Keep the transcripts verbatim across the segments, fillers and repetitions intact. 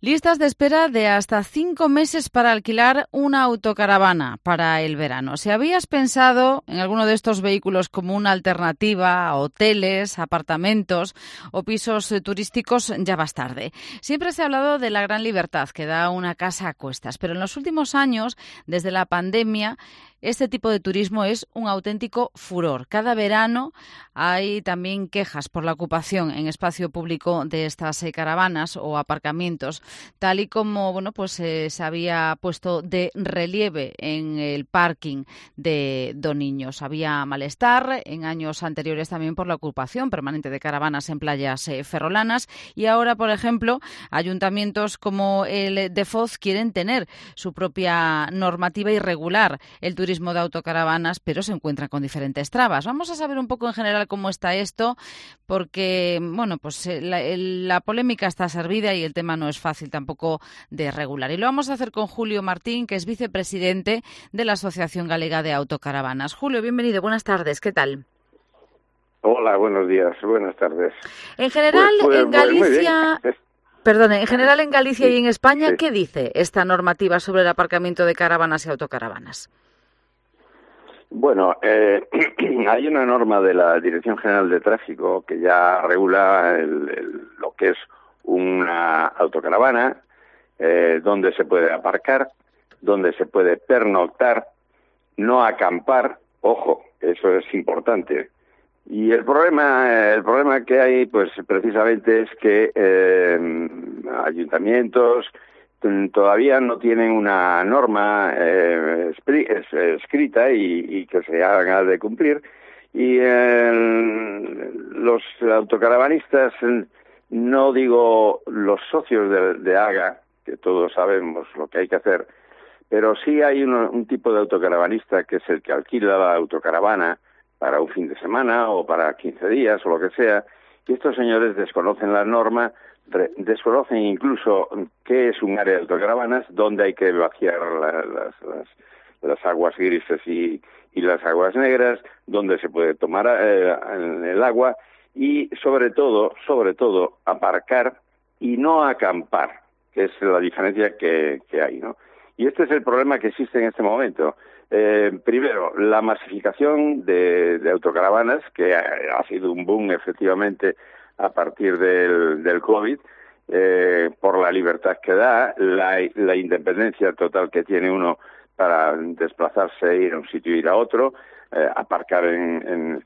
Listas de espera de hasta cinco meses para alquilar una autocaravana para el verano. Si habías pensado en alguno de estos vehículos como una alternativa a hoteles, apartamentos o pisos turísticos, ya vas tarde. Siempre se ha hablado de la gran libertad que da una casa a cuestas, pero en los últimos años, desde la pandemia, este tipo de turismo es un auténtico furor. Cada verano hay también quejas por la ocupación en espacio público de estas eh, caravanas o aparcamientos, tal y como bueno, pues eh, se había puesto de relieve en el parking de Doniños. Había malestar en años anteriores también por la ocupación permanente de caravanas en playas eh, ferrolanas y ahora, por ejemplo, ayuntamientos como el de Foz quieren tener su propia normativa y regular el turismo de autocaravanas, pero se encuentran con diferentes trabas. Vamos a saber un poco en general cómo está esto, porque bueno, pues la, la polémica está servida y el tema no es fácil tampoco de regular. Y lo vamos a hacer con Julio Martín, que es vicepresidente de la Asociación Galega de Autocaravanas. Julio, bienvenido, buenas tardes, ¿qué tal? Hola, buenos días, buenas tardes. En general, pues, pues, en Galicia... Pues Perdone, en general en Galicia sí, y en España, sí. ¿qué dice esta normativa sobre el aparcamiento de caravanas y autocaravanas? Bueno, eh, hay una norma de la Dirección General de Tráfico que ya regula el, el, lo que es una autocaravana, eh, donde se puede aparcar, donde se puede pernoctar, no acampar, ojo, eso es importante. Y el problema, el problema que hay, pues precisamente es que eh, ayuntamientos todavía no tienen una norma eh, escrita y, y que se haga de cumplir. Y eh, los autocaravanistas, no digo los socios de, de AGA, que todos sabemos lo que hay que hacer, pero sí hay uno, un tipo de autocaravanista que es el que alquila la autocaravana para un fin de semana o para quince días o lo que sea, y estos señores desconocen la norma, desconocen incluso qué es un área de autocaravanas, dónde hay que vaciar la, las, las, las aguas grises y, y las aguas negras, dónde se puede tomar eh, el agua y sobre todo, sobre todo, aparcar y no acampar, que es la diferencia que, que hay, ¿no? Y este es el problema que existe en este momento. Eh, primero, la masificación de, de autocaravanas, que ha, ha sido un boom efectivamente a partir del, del COVID, eh, por la libertad que da, la, la independencia total que tiene uno para desplazarse, ir a un sitio e ir a otro, eh, aparcar en, en,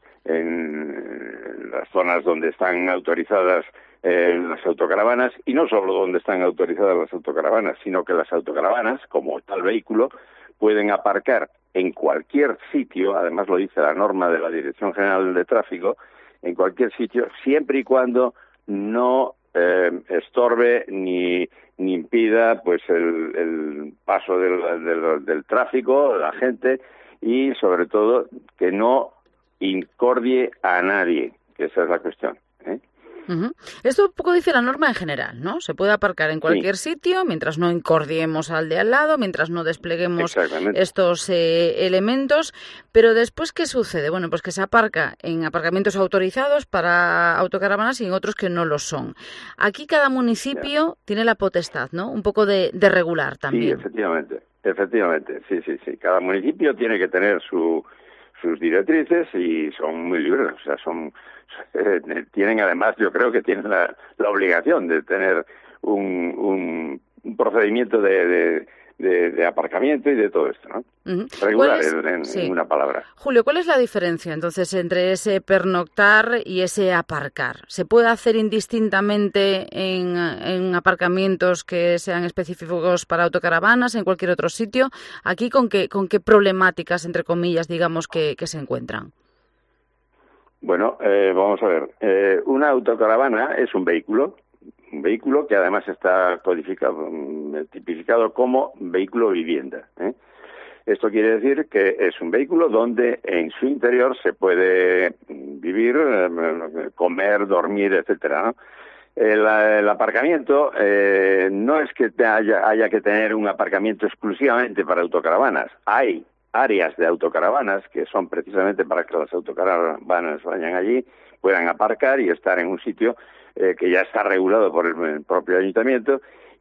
en las zonas donde están autorizadas eh, las autocaravanas, y no solo donde están autorizadas las autocaravanas, sino que las autocaravanas, como tal vehículo, pueden aparcar en cualquier sitio, además lo dice la norma de la Dirección General de Tráfico, en cualquier sitio, siempre y cuando no eh, estorbe ni, ni impida pues el, el paso del, del, del tráfico, la gente, y sobre todo que no incordie a nadie, que esa es la cuestión, ¿eh? Uh-huh. Esto un poco dice la norma en general, ¿no? Se puede aparcar en cualquier sí. sitio, mientras no incordiemos al de al lado, mientras no despleguemos estos eh, elementos. Pero después, ¿qué sucede? Bueno, pues que se aparca en aparcamientos autorizados para autocaravanas y en otros que no lo son. Aquí cada municipio ya. tiene la potestad, ¿no? Un poco de, de regular también. Sí, efectivamente, efectivamente, sí, sí, sí. Cada municipio tiene que tener su sus directrices y son muy libres, o sea, son eh, tienen además, yo creo que tienen la, la obligación de tener un, un, un procedimiento de, de, de, de aparcamiento y de todo esto, ¿no? Uh-huh. Regular, es, en, sí. en una palabra. Julio, ¿cuál es la diferencia entonces entre ese pernoctar y ese aparcar? ¿Se puede hacer indistintamente en, en aparcamientos que sean específicos para autocaravanas, en cualquier otro sitio? ¿Aquí con qué, con qué problemáticas, entre comillas, digamos, que, que se encuentran? Bueno, eh, vamos a ver. Eh, una autocaravana es un vehículo, un vehículo que además está codificado, tipificado como vehículo vivienda, ¿eh? Esto quiere decir que es un vehículo donde en su interior se puede vivir, comer, dormir, etcétera, ¿no? El, el aparcamiento eh, no es que te haya, haya que tener un aparcamiento exclusivamente para autocaravanas. Hay áreas de autocaravanas que son precisamente para que las autocaravanas vayan allí, puedan aparcar y estar en un sitio eh, que ya está regulado por el, el propio ayuntamiento.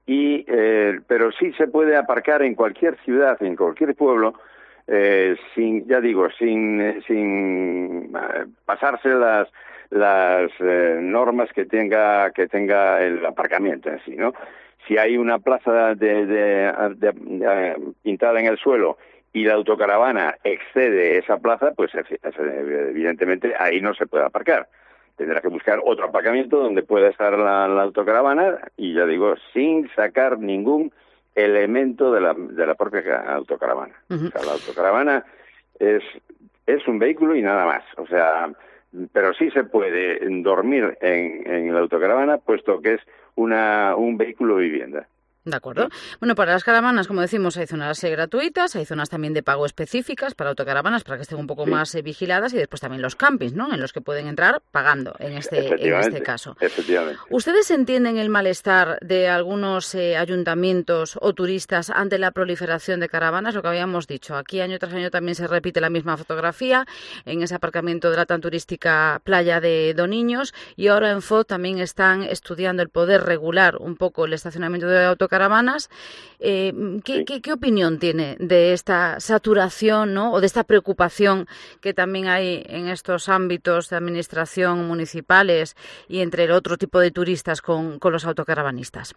y eh, pero sí se puede aparcar en cualquier ciudad, en cualquier pueblo, eh, sin, ya digo, sin, sin eh, pasarse las las eh, normas que tenga que tenga el aparcamiento en sí, ¿no? Si hay una plaza de, de, de, de, pintada en el suelo y la autocaravana excede esa plaza, pues evidentemente ahí no se puede aparcar. Tendrá que buscar otro aparcamiento donde pueda estar la, la autocaravana y, ya digo, sin sacar ningún elemento de la, de la propia autocaravana. Uh-huh. O sea, la autocaravana es, es un vehículo y nada más. O sea, pero sí se puede dormir en, en la autocaravana, puesto que es una un vehículo vivienda. De acuerdo. Bueno, para las caravanas, como decimos, hay zonas eh, gratuitas, hay zonas también de pago específicas para autocaravanas, para que estén un poco sí. más eh, vigiladas, y después también los campings, ¿no?, en los que pueden entrar pagando, en este, en este caso. Efectivamente. ¿Ustedes entienden el malestar de algunos eh, ayuntamientos o turistas ante la proliferación de caravanas? Lo que habíamos dicho, aquí año tras año también se repite la misma fotografía en ese aparcamiento de la tan turística playa de Doniños, y ahora en Foz también están estudiando el poder regular un poco el estacionamiento de autocaravanas. Caravanas, eh, ¿qué, sí. qué, ¿qué opinión tiene de esta saturación, ¿no?, o de esta preocupación que también hay en estos ámbitos de administración municipales y entre el otro tipo de turistas con, con los autocaravanistas?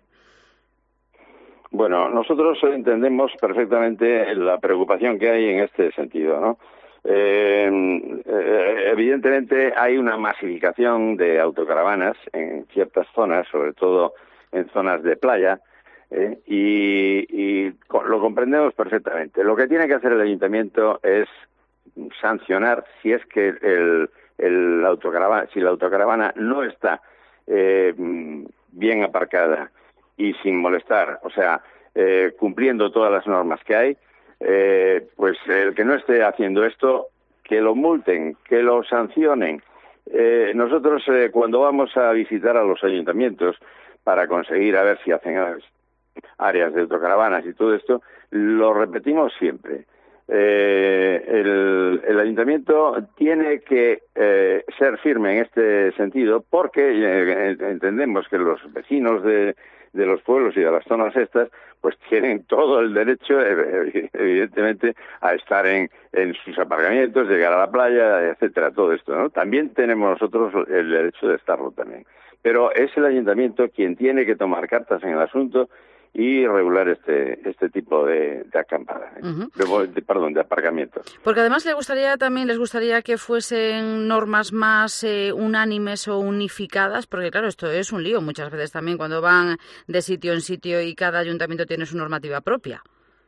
Bueno, nosotros entendemos perfectamente la preocupación que hay en este sentido, ¿no? Eh, eh, evidentemente hay una masificación de autocaravanas en ciertas zonas, sobre todo en zonas de playa, Eh, y, y lo comprendemos perfectamente. Lo que tiene que hacer el ayuntamiento es sancionar si es que el, el autocaravana, si la autocaravana no está eh, bien aparcada y sin molestar, o sea, eh, cumpliendo todas las normas que hay, eh, pues el que no esté haciendo esto, que lo multen, que lo sancionen. Eh, nosotros eh, cuando vamos a visitar a los ayuntamientos para conseguir a ver si hacen áreas de autocaravanas y todo esto, lo repetimos siempre. Eh, el, el ayuntamiento tiene que eh, ser firme en este sentido porque eh, entendemos que los vecinos de, de los pueblos y de las zonas estas pues tienen todo el derecho, evidentemente, a estar en, en sus aparcamientos, llegar a la playa, etcétera, todo esto, ¿no? También tenemos nosotros el derecho de estarlo también. Pero es el ayuntamiento quien tiene que tomar cartas en el asunto y regular este este tipo de, de acampada, uh-huh. de, de, perdón, de aparcamientos. Porque además le gustaría también les gustaría que fuesen normas más eh, unánimes o unificadas, porque claro, esto es un lío muchas veces también cuando van de sitio en sitio y cada ayuntamiento tiene su normativa propia.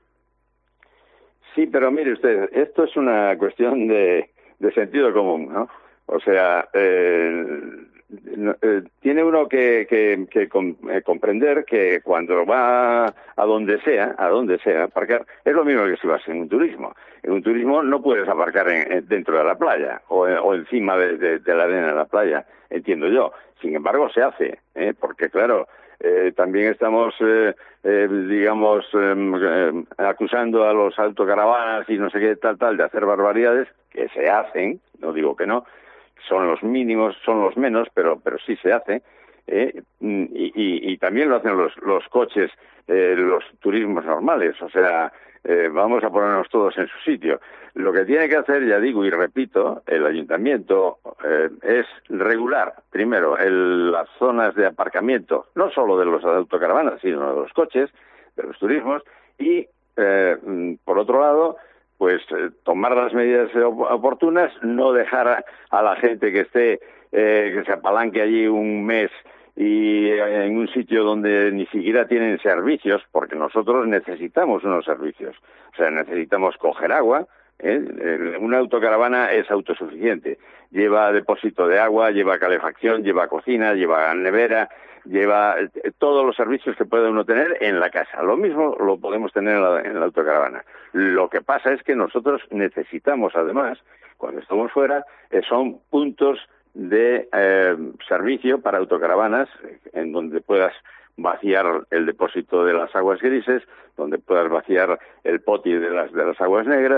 Sí, pero mire usted, esto es una cuestión de, de sentido común, ¿no? O sea, eh, eh, tiene uno que, que, que com, eh, comprender que cuando va a donde sea, a donde sea, aparcar, es lo mismo que si vas en un turismo. En un turismo no puedes aparcar en, en, dentro de la playa o, o encima de, de, de la arena de la playa, entiendo yo. Sin embargo, se hace, ¿eh? Porque claro, eh, también estamos, eh, eh, digamos, eh, acusando a los autocaravanas y no sé qué tal, tal, de hacer barbaridades, que se hacen, no digo que no, son los mínimos, son los menos, pero pero sí se hace, ¿eh? y, y, y también lo hacen los, los coches, eh, los turismos normales, o sea, eh, vamos a ponernos todos en su sitio. Lo que tiene que hacer, ya digo y repito, el ayuntamiento eh, es regular, primero, el, las zonas de aparcamiento, no solo de los autocaravanas, sino de los coches, de los turismos, y, eh, por otro lado, pues eh, tomar las medidas oportunas, no dejar a, a la gente que esté, eh, que se apalanque allí un mes y eh, en un sitio donde ni siquiera tienen servicios, porque nosotros necesitamos unos servicios. O sea, necesitamos coger agua, ¿eh? Una autocaravana es autosuficiente. Lleva depósito de agua, lleva calefacción, lleva cocina, lleva nevera, lleva todos los servicios que puede uno tener en la casa. Lo mismo lo podemos tener en la, en la autocaravana. Lo que pasa es que nosotros necesitamos, además, cuando estamos fuera, eh, son puntos de eh, servicio para autocaravanas en donde puedas vaciar el depósito de las aguas grises, donde puedas vaciar el poti de las de las aguas negras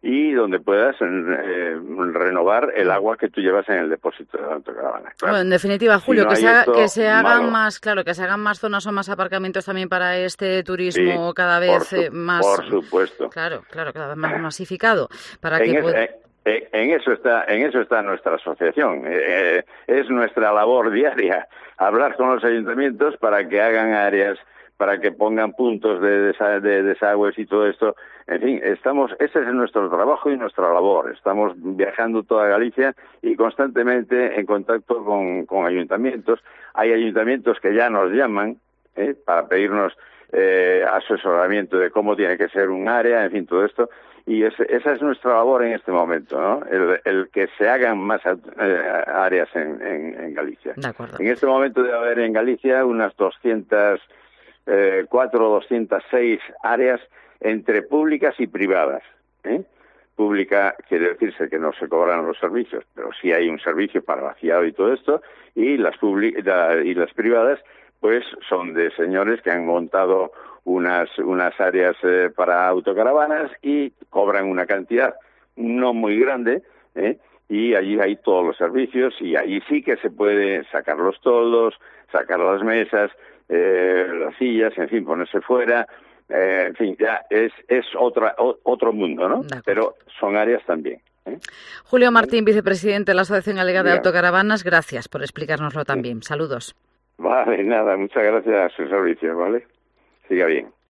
y donde puedas eh, renovar el agua que tú llevas en el depósito de la autocaravana. Claro. Bueno, en definitiva, Julio, si no que, se haga, esto, que se hagan malo. más, claro, que se hagan más zonas o más aparcamientos también para este turismo Sí, cada vez por, su, eh, más, por supuesto. Claro, claro, cada vez más masificado, para en que es, pueda... en, en eso está, en eso está nuestra asociación. Eh, es nuestra labor diaria hablar con los ayuntamientos para que hagan áreas, para que pongan puntos de, desa, de desagües y todo esto. En fin, estamos, ese es nuestro trabajo y nuestra labor. Estamos viajando toda Galicia y constantemente en contacto con, con ayuntamientos. Hay ayuntamientos que ya nos llaman ¿eh? para pedirnos eh, asesoramiento de cómo tiene que ser un área, en fin, todo esto. Y ese, esa es nuestra labor en este momento, ¿no? El, el que se hagan más eh, áreas en, en, en Galicia. De acuerdo. En este momento debe haber en Galicia unas doscientas cuatro o doscientas seis áreas entre públicas y privadas. ¿eh? Pública quiere decirse que no se cobran los servicios, pero sí hay un servicio para vaciado y todo esto, y las, y las privadas pues son de señores que han montado unas unas áreas eh, para autocaravanas y cobran una cantidad no muy grande, ¿eh? y allí hay todos los servicios y allí sí que se puede sacar los toldos, sacar las mesas, eh, las sillas, en fin, ponerse fuera, eh, en fin, ya es es otra o, otro mundo, ¿no? Pero son áreas también. ¿eh? Julio Martín, vicepresidente de la Asociación Galega de Bien. Autocaravanas, gracias por explicárnoslo también. Saludos. Vale, nada, muchas gracias a su servicio, ¿vale? Siga bien.